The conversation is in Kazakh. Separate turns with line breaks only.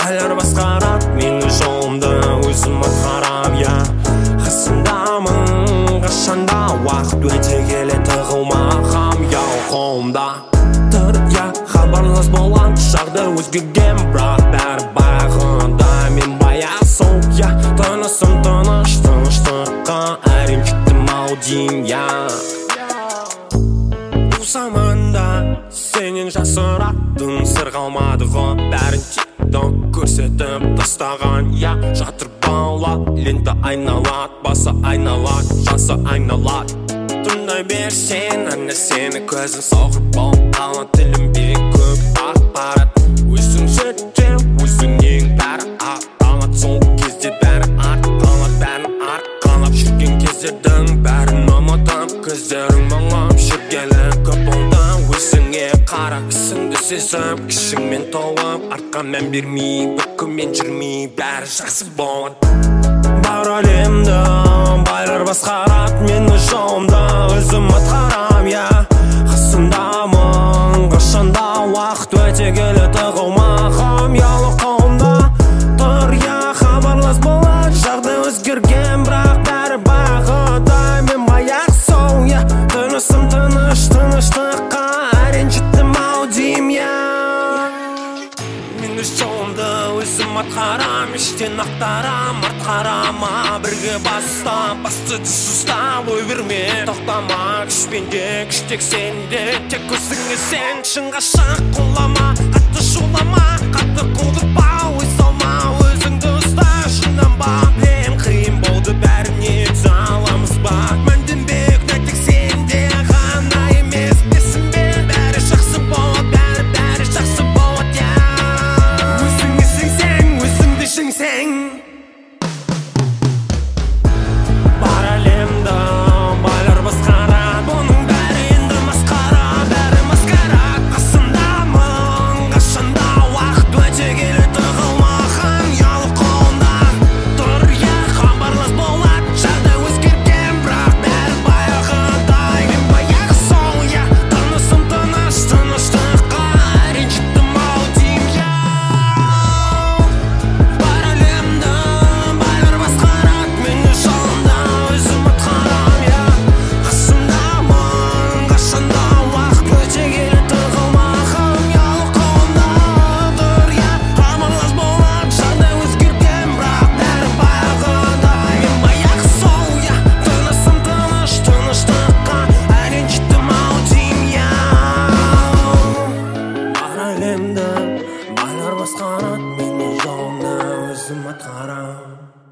байлар басқарат мені жолымды өзім атқарам, я қасымдамын қашанда уақыт өте келе тығылма қам яу қолымда тұр, я хабарлас болған шағда өзгерген бірақ бәрі бағында мен баяқ сол, я тынысым тыныш тыныштыққа әрең жеттім ау дейм, я бұл заманда сенен жасыратын сыр қалмады ғой, бәрін тикток көрсетіп тастаған, я жатыр баула ленті айналат, басы айналат, жасы айналат. Тыңдай берсең әне сені көзің соғып бол, ала тілінбе көп ақпарат, өзің жүрте өзіңнен бәрі ақталат, сол кезде бәрі артқалат, бәрін арқалап жүрген кездердің бәрін ұмытып, көздерің мұңлап жүргелі көп болды, өзіңе қара ісіңді сезіп ішіңмен толып, артқа мән бермей бүкімен жүрмей бәрі жақсы болады. Бар әлемді байлар басқарат мені жолымда өзім атқарам, я қасымдамын қашанда уақыт өте келе тығылмағым ұялы қолымда тұр, я хабарлас болады жағдай өзгерген бірақ бәрі бағыда мен баяқ сол, я тынысым тыныш тыныштыққа әрең жеттім ау дейм, я мен өз жолымды өзім атқарам, іштен ақтарам артқарама бірге бастап басты ұстап ой берме тоқтама, күшпенде күштек сенде тек өзіңе сен шыңға шық құлама қатты шулама қатты қудырпа ой салма өзіңді ұста шынанба білем қиын болды бәріне түзе аламыз ба мәнденбек тек сенде ғана емес білесің бе бәрі жақсы болады бәрі жақсы болады, я өзіңе сенсең өзіңді жеңсең бар әлемді байлар басқарат бұның бәрі енді масқара бәрі маскара қасымдамын қашанда уақыт өте келе тығылмаған ұялы қолымда тұр, я хабарлас болады жағдай өзгерген бірақ бәрі баяғыдай мен баяғы сол, я тынысым тыныш тыныштыққа әрең жеттім ау дейм, я бар әлемді байлар басқарат мені жолымда өзім атқарам, я қасымдамын қашанда уақыт өте келе тығылмағым ұялы қолымда тұр, я хабарлас болады жағдай өзгерген бірақ бәрі баяғыдай мен баяғы сол, я тынысым тыныш тыныштыққа әрең жеттім ау дейм, я бар әлемді байлар басқарат мені жолымда өзім атқарам.